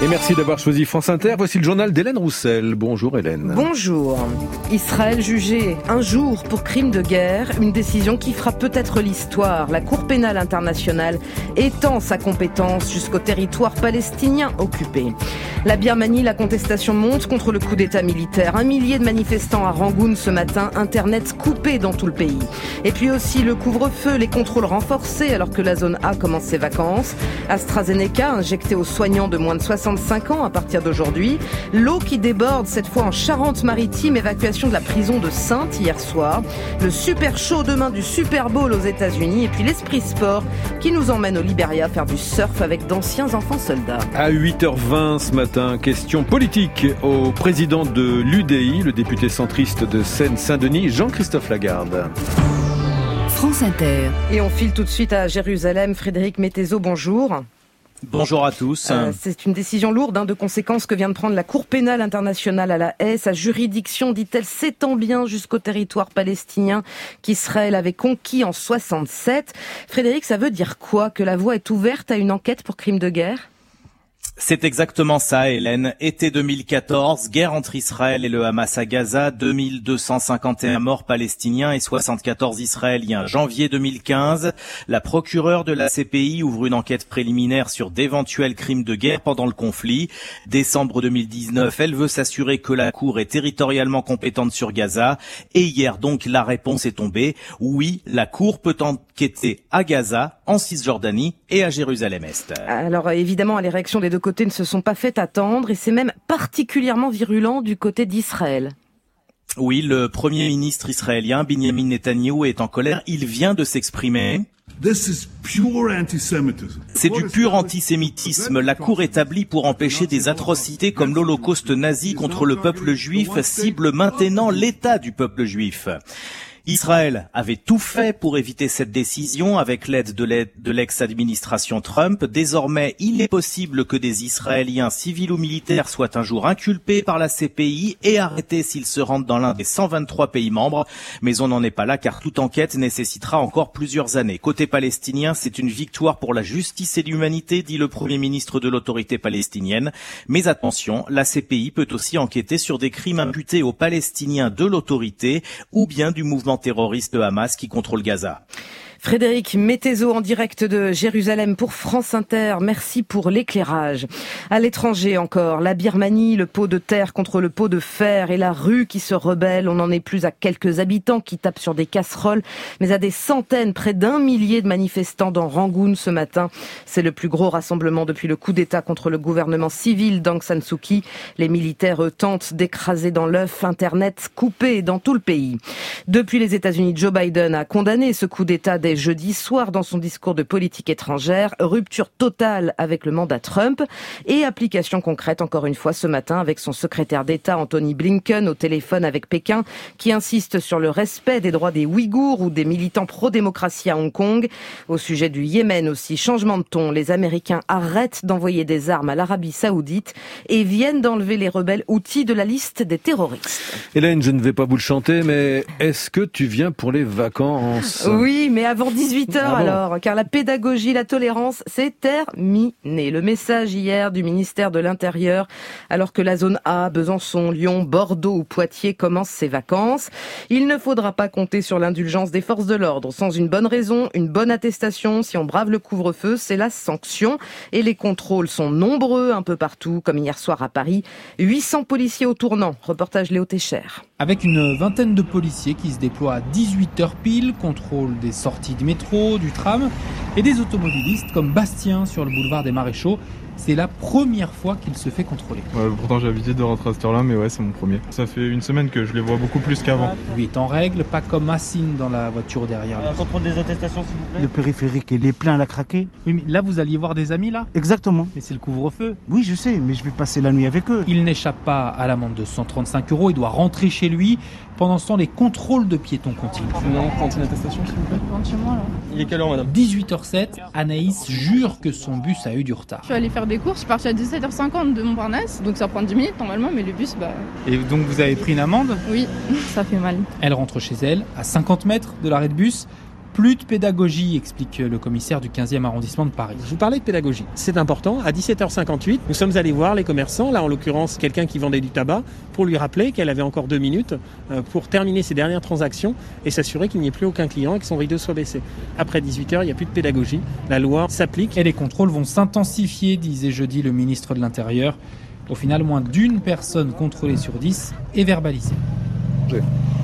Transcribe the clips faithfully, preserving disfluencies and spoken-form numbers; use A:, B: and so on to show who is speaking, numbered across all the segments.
A: Et merci d'avoir choisi France Inter. Voici le journal d'Hélène Roussel. Bonjour Hélène.
B: Bonjour. Israël jugé un jour pour crime de guerre, une décision qui fera peut-être l'histoire. La Cour pénale internationale étend sa compétence jusqu'au territoire palestinien occupé. La Birmanie, la contestation monte contre le coup d'État militaire. Un millier de manifestants à Rangoon ce matin, Internet coupé dans tout le pays. Et puis aussi le couvre-feu, les contrôles renforcés alors que la zone A commence ses vacances. AstraZeneca injecté aux soignants de moins de soixante-cinq ans à partir d'aujourd'hui. L'eau qui déborde, cette fois en Charente-Maritime, évacuation de la prison de Saintes hier soir. Le super show demain du Super Bowl aux États-Unis. Et puis l'esprit sport qui nous emmène au Liberia faire du surf avec d'anciens enfants soldats.
A: À huit heures vingt ce matin, question politique au président de l'U D I, le député centriste de Seine-Saint-Denis, Jean-Christophe Lagarde.
B: France Inter. Et on file tout de suite à Jérusalem. Frédéric Mettezo, bonjour.
C: Bonjour à tous.
B: Euh, c'est une décision lourde hein, de conséquences que vient de prendre la Cour pénale internationale à La Haye. Sa juridiction, dit-elle, s'étend bien jusqu'au territoire palestinien qu'Israël avait conquis en soixante-sept. Frédéric, ça veut dire quoi? Que la voie est ouverte à une enquête pour crime de guerre?
C: C'est exactement ça, Hélène. Été deux mille quatorze, guerre entre Israël et le Hamas à Gaza, deux mille deux cent cinquante et un morts palestiniens et soixante-quatorze israéliens. Janvier deux mille quinze, la procureure de la C P I ouvre une enquête préliminaire sur d'éventuels crimes de guerre pendant le conflit. Décembre deux mille dix-neuf, elle veut s'assurer que la Cour est territorialement compétente sur Gaza. Et hier donc, la réponse est tombée. Oui, la Cour peut enquêter à Gaza, en Cisjordanie et à Jérusalem-Est.
B: Alors évidemment, les réactions des deux côtés ne se sont pas fait attendre et c'est même particulièrement virulent du côté d'Israël.
C: Oui, le premier ministre israélien, Binyamin Netanyahou, est en colère. Il vient de s'exprimer. C'est du pur antisémitisme. La Cour établie pour empêcher des atrocités comme l'Holocauste nazi contre le peuple juif cible maintenant l'État du peuple juif. Israël avait tout fait pour éviter cette décision avec l'aide de l'ex-administration Trump. Désormais, il est possible que des Israéliens civils ou militaires soient un jour inculpés par la C P I et arrêtés s'ils se rendent dans l'un des cent vingt-trois pays membres. Mais on n'en est pas là car toute enquête nécessitera encore plusieurs années. Côté palestinien, c'est une victoire pour la justice et l'humanité, dit le Premier ministre de l'autorité palestinienne. Mais attention, la C P I peut aussi enquêter sur des crimes imputés aux Palestiniens de l'autorité ou bien du mouvement terroriste de Hamas qui contrôle Gaza.
B: Frédéric Mettezo en direct de Jérusalem pour France Inter. Merci pour l'éclairage. À l'étranger encore, la Birmanie, le pot de terre contre le pot de fer et la rue qui se rebelle. On n'en est plus à quelques habitants qui tapent sur des casseroles, mais à des centaines, près d'un millier de manifestants dans Rangoon ce matin. C'est le plus gros rassemblement depuis le coup d'État contre le gouvernement civil d'Aung San Suu Kyi. Les militaires eux, tentent d'écraser dans l'œuf Internet coupé dans tout le pays. Depuis les États-Unis, Joe Biden a condamné ce coup d'État dès jeudi soir dans son discours de politique étrangère. Rupture totale avec le mandat Trump et application concrète encore une fois ce matin avec son secrétaire d'État Anthony Blinken au téléphone avec Pékin qui insiste sur le respect des droits des Ouïghours ou des militants pro-démocratie à Hong Kong. Au sujet du Yémen aussi, changement de ton, les Américains arrêtent d'envoyer des armes à l'Arabie Saoudite et viennent d'enlever les rebelles houthis de la liste des terroristes.
A: Hélène, je ne vais pas vous le chanter, mais est-ce que tu viens pour les vacances?
B: Oui, mais avant dix-huit heures ah bon alors, car la pédagogie, la tolérance, c'est terminé. Le message hier du ministère de l'Intérieur, alors que la zone A, Besançon, Lyon, Bordeaux ou Poitiers commence ses vacances. Il ne faudra pas compter sur l'indulgence des forces de l'ordre. Sans une bonne raison, une bonne attestation, si on brave le couvre-feu, c'est la sanction. Et les contrôles sont nombreux un peu partout, comme hier soir à Paris. huit cents policiers au tournant. Reportage Léo Técher.
D: Avec une vingtaine de policiers qui se déploient à dix-huit heures pile, contrôle des sorties du métro, du tram et des automobilistes comme Bastien sur le boulevard des Maréchaux. C'est la première fois qu'il se fait contrôler.
E: Ouais, pourtant j'ai l'habitude de rentrer à cette heure-là, mais ouais, c'est mon premier. Ça fait une semaine que je les vois beaucoup plus qu'avant.
D: Lui est en règle, pas comme Massine dans la voiture derrière.
F: Euh, contrôle des attestations, s'il vous plaît.
G: Le périphérique, il est plein à la craquer.
D: Oui, mais là, vous alliez voir des amis, là ?
G: Exactement.
D: Mais c'est le couvre-feu.
G: Oui, je sais, mais je vais passer la nuit avec eux.
D: Il n'échappe pas à l'amende de cent trente-cinq euros. Il doit rentrer chez lui. Pendant ce temps, les contrôles de piétons continuent.
F: Non, cantine attestation, s'il vous plaît.
H: Rentre chez moi, là.
F: Il est quelle heure, madame ?
D: dix-huit heures sept, Anaïs jure que son bus a eu du retard.
H: Je suis allée faire des courses, je suis partie à dix-sept heures cinquante de Montparnasse, donc ça prend dix minutes normalement, mais le bus, bah...
D: Et donc vous avez pris une amende ?
H: Oui, ça fait mal.
D: Elle rentre chez elle, à cinquante mètres de l'arrêt de bus. Plus de pédagogie, explique le commissaire du quinzième arrondissement de Paris.
I: Je vous parlais de pédagogie, c'est important. À dix-sept heures cinquante-huit, nous sommes allés voir les commerçants, là en l'occurrence quelqu'un qui vendait du tabac, pour lui rappeler qu'elle avait encore deux minutes pour terminer ses dernières transactions et s'assurer qu'il n'y ait plus aucun client et que son rideau soit baissé. Après dix-huit heures, il n'y a plus de pédagogie, la loi s'applique.
D: Et les contrôles vont s'intensifier, disait jeudi le ministre de l'Intérieur. Au final, moins d'une personne contrôlée sur dix est verbalisée.
A: Oui.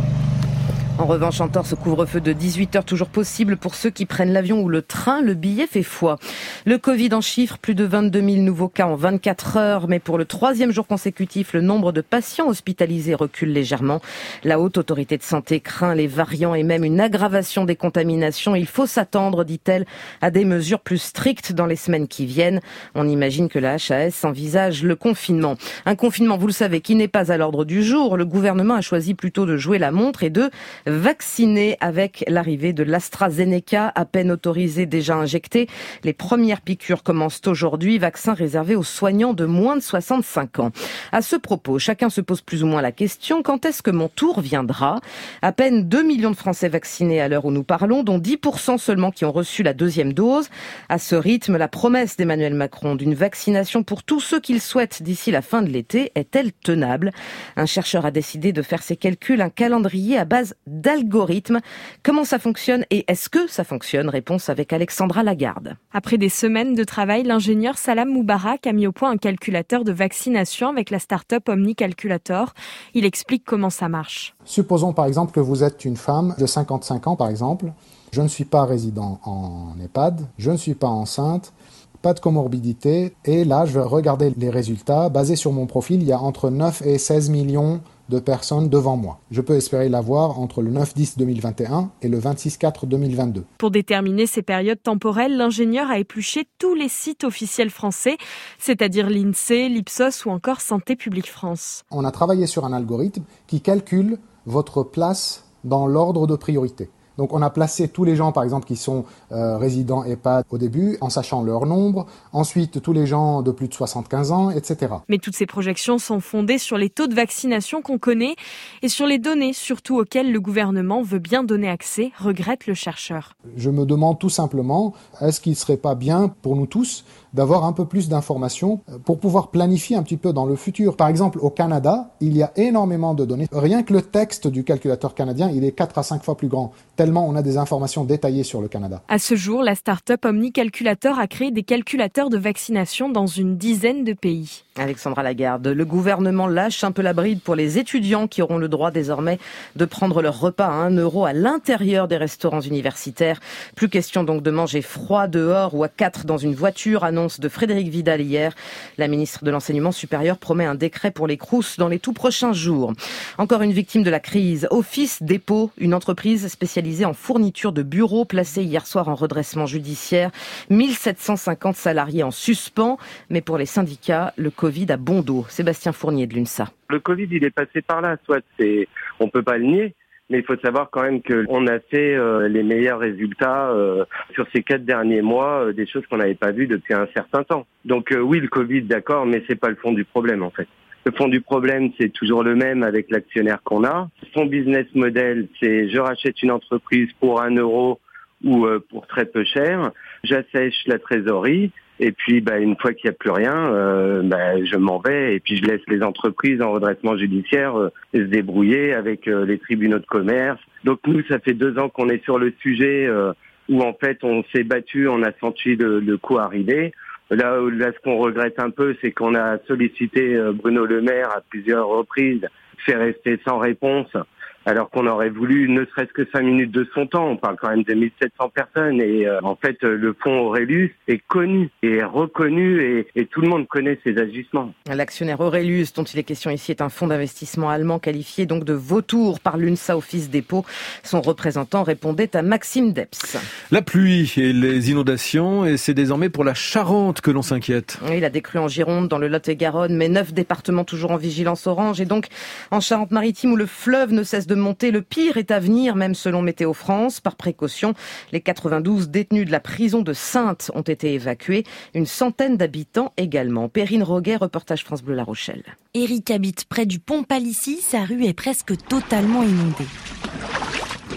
B: En revanche, en Torse, couvre-feu de dix-huit heures toujours possible pour ceux qui prennent l'avion ou le train. Le billet fait foi. Le Covid en chiffres, plus de vingt-deux mille nouveaux cas en vingt-quatre heures. Mais pour le troisième jour consécutif, le nombre de patients hospitalisés recule légèrement. La Haute Autorité de Santé craint les variants et même une aggravation des contaminations. Il faut s'attendre, dit-elle, à des mesures plus strictes dans les semaines qui viennent. On imagine que la H A S envisage le confinement. Un confinement, vous le savez, qui n'est pas à l'ordre du jour. Le gouvernement a choisi plutôt de jouer la montre et de vaccinés avec l'arrivée de l'AstraZeneca, à peine autorisé, déjà injecté. Les premières piqûres commencent aujourd'hui, vaccin réservé aux soignants de moins de soixante-cinq ans. À ce propos, chacun se pose plus ou moins la question, quand est-ce que mon tour viendra ? À peine deux millions de Français vaccinés à l'heure où nous parlons, dont dix pour cent seulement qui ont reçu la deuxième dose. À ce rythme, la promesse d'Emmanuel Macron d'une vaccination pour tous ceux qui le souhaitent d'ici la fin de l'été est-elle tenable ? Un chercheur a décidé de faire ses calculs, un calendrier à base d'algorithmes. Comment ça fonctionne et est-ce que ça fonctionne ? Réponse avec Alexandra Lagarde.
J: Après des semaines de travail, l'ingénieur Salam Moubarak a mis au point un calculateur de vaccination avec la start-up OmniCalculator. Il explique comment ça marche.
K: Supposons par exemple que vous êtes une femme de cinquante-cinq ans par exemple. Je ne suis pas résident en EHPAD, je ne suis pas enceinte, pas de comorbidité. Et là, je vais regarder les résultats. Basés sur mon profil, il y a entre neuf et seize millions de personnes devant moi. Je peux espérer l'avoir entre le neuf dix deux mille vingt et un et le vingt-six quatre deux mille vingt-deux.
J: Pour déterminer ces périodes temporelles, l'ingénieur a épluché tous les sites officiels français, c'est-à-dire l'INSEE, l'Ipsos ou encore Santé publique France.
K: On a travaillé sur un algorithme qui calcule votre place dans l'ordre de priorité. Donc on a placé tous les gens, par exemple, qui sont euh, résidents EHPAD au début, en sachant leur nombre. Ensuite, tous les gens de plus de soixante-quinze ans, et cetera.
J: Mais toutes ces projections sont fondées sur les taux de vaccination qu'on connaît et sur les données, surtout auxquelles le gouvernement veut bien donner accès, regrette le chercheur.
K: Je me demande tout simplement, est-ce qu'il ne serait pas bien pour nous tous d'avoir un peu plus d'informations pour pouvoir planifier un petit peu dans le futur. Par exemple, au Canada, il y a énormément de données. Rien que le texte du calculateur canadien, il est quatre à cinq fois plus grand, tellement on a des informations détaillées sur le Canada.
J: À ce jour, la start-up OmniCalculator a créé des calculateurs de vaccination dans une dizaine de pays.
B: Alexandra Lagarde, le gouvernement lâche un peu la bride pour les étudiants qui auront le droit désormais de prendre leur repas à un euro à l'intérieur des restaurants universitaires. Plus question donc de manger froid dehors ou à quatre dans une voiture, annonce de Frédérique Vidal hier. La ministre de l'Enseignement supérieur promet un décret pour les Crous dans les tout prochains jours. Encore une victime de la crise, Office Dépôt, une entreprise spécialisée en fourniture de bureaux placée hier soir en redressement judiciaire. mille sept cent cinquante salariés en suspens, mais pour les syndicats, le Covid a bon dos. Sébastien Fournier de l'UNSA.
L: Le Covid, il est passé par là, soit c'est, on peut pas le nier. Mais il faut savoir quand même qu'on a fait euh, les meilleurs résultats euh, sur ces quatre derniers mois, euh, des choses qu'on n'avait pas vues depuis un certain temps. Donc euh, oui, le Covid, d'accord, mais c'est pas le fond du problème en fait. Le fond du problème, c'est toujours le même avec l'actionnaire qu'on a. Son business model, c'est je rachète une entreprise pour un euro ou euh, pour très peu cher, j'assèche la trésorerie. Et puis, bah, une fois qu'il n'y a plus rien, euh, bah, je m'en vais et puis je laisse les entreprises en redressement judiciaire euh, se débrouiller avec euh, les tribunaux de commerce. Donc nous, ça fait deux ans qu'on est sur le sujet euh, où en fait on s'est battu, on a senti le, le coup arriver. Là, là, ce qu'on regrette un peu, c'est qu'on a sollicité euh, Bruno Le Maire à plusieurs reprises, fait rester sans réponse. Alors qu'on aurait voulu ne serait-ce que cinq minutes de son temps. On parle quand même de mille sept cents personnes et euh, en fait le fonds Aurelius est connu et reconnu et, et tout le monde connaît ses agissements.
B: L'actionnaire Aurelius dont il est question ici est un fonds d'investissement allemand qualifié donc de vautour par l'UNSA Office Dépôt. Son représentant répondait à Maxime Depps.
A: La pluie et les inondations et c'est désormais pour la Charente que l'on s'inquiète.
B: Oui, la décrue en Gironde, dans le Lot-et-Garonne, mais neuf départements toujours en vigilance orange et donc en Charente-Maritime où le fleuve ne cesse de monter. Le pire est à venir, même selon Météo France. Par précaution, les quatre-vingt-douze détenus de la prison de Saintes ont été évacués. Une centaine d'habitants également. Perrine Roguet, reportage France Bleu La Rochelle.
M: Éric habite près du pont Palissy. Sa rue est presque totalement inondée.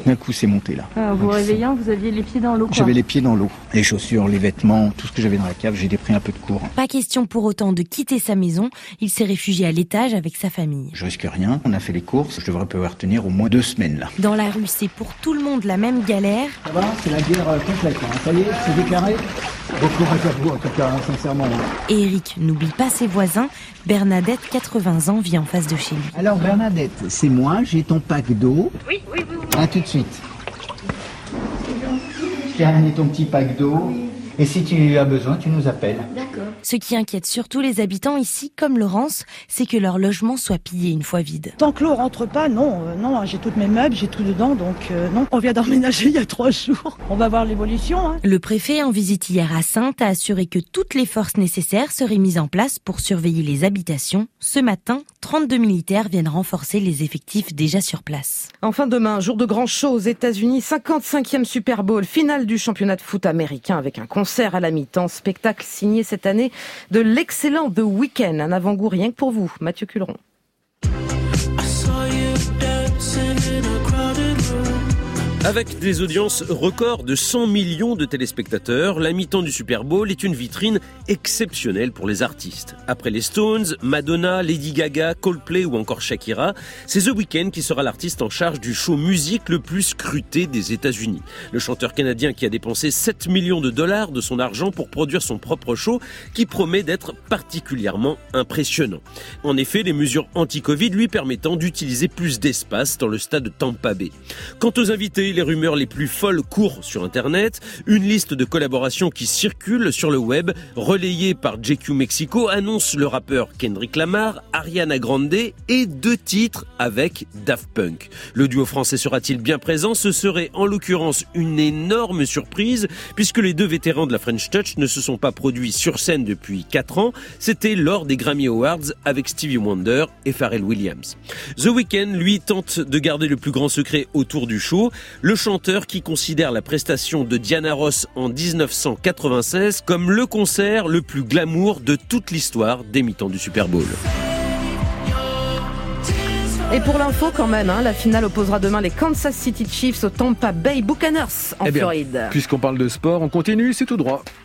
M: d'un coup c'est monté là.
N: Ah, vous réveillant, vous aviez les pieds dans l'eau quoi.
M: J'avais les pieds dans l'eau. Les chaussures, les vêtements, tout ce que j'avais dans la cave, j'ai pris un peu de courant.
O: Pas question pour autant de quitter sa maison, il s'est réfugié à l'étage avec sa famille.
M: Je risque rien, on a fait les courses, je devrais pouvoir tenir au moins deux semaines là.
O: Dans la rue, c'est pour tout le monde la même galère.
M: Ça va, c'est la guerre complète, hein. Ça y est, c'est déclaré. Bon courage à vous en tout cas, hein, sincèrement.
O: Et Eric n'oublie pas ses voisins. Bernadette, quatre-vingts ans, vit en face de chez lui.
M: Alors Bernadette, c'est moi, j'ai ton pack d'eau.
N: Oui, oui, oui. oui.
M: À tout de suite. Je t'ai ramené ton petit pack d'eau. Et si tu as besoin, tu nous appelles.
O: D'accord. Ce qui inquiète surtout les habitants ici, comme Laurence, c'est que leur logement soit pillé une fois vide.
P: Tant que l'eau rentre pas, non, euh, non, j'ai tous mes meubles, j'ai tout dedans, donc euh, non. On vient d'emménager il y a trois jours. On va voir l'évolution. Hein.
O: Le préfet, en visite hier à Saintes, a assuré que toutes les forces nécessaires seraient mises en place pour surveiller les habitations. Ce matin, trente-deux militaires viennent renforcer les effectifs déjà sur place.
B: Enfin demain, jour de grand show aux États-Unis, cinquante-cinquième Super Bowl, finale du championnat de foot américain avec un concert à la mi-temps, spectacle signé cette année de l'excellent The Weeknd. Un avant-goût rien que pour vous, Mathieu Culeron.
Q: Avec des audiences records de cent millions de téléspectateurs, la mi-temps du Super Bowl est une vitrine exceptionnelle pour les artistes. Après les Stones, Madonna, Lady Gaga, Coldplay ou encore Shakira, c'est The Weeknd qui sera l'artiste en charge du show musique le plus scruté des États-Unis. Le chanteur canadien qui a dépensé sept millions de dollars de son argent pour produire son propre show qui promet d'être particulièrement impressionnant. En effet, les mesures anti-Covid lui permettant d'utiliser plus d'espace dans le stade de Tampa Bay. Quant aux invités, les rumeurs les plus folles courent sur Internet. Une liste de collaborations qui circule sur le web, relayée par J Q Mexico, annonce le rappeur Kendrick Lamar, Ariana Grande et deux titres avec Daft Punk. Le duo français sera-t-il bien présent ? Ce serait en l'occurrence une énorme surprise, puisque les deux vétérans de la French Touch ne se sont pas produits sur scène depuis quatre ans. C'était lors des Grammy Awards avec Stevie Wonder et Pharrell Williams. The Weeknd, lui, tente de garder le plus grand secret autour du show. Le chanteur qui considère la prestation de Diana Ross en dix-neuf cent quatre-vingt-seize comme le concert le plus glamour de toute l'histoire des mi-temps du Super Bowl.
B: Et pour l'info quand même, hein, la finale opposera demain les Kansas City Chiefs aux Tampa Bay Buccaneers en
A: eh bien,
B: Floride.
A: Puisqu'on parle de sport, on continue, c'est tout droit.